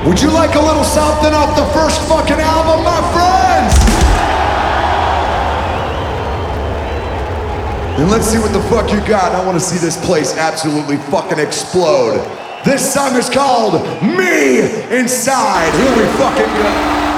Would you like a little something off the first fucking album, my friends? And let's see what the fuck you got. I want to see this place absolutely fucking explode. This song is called Me Inside. Here we fucking go.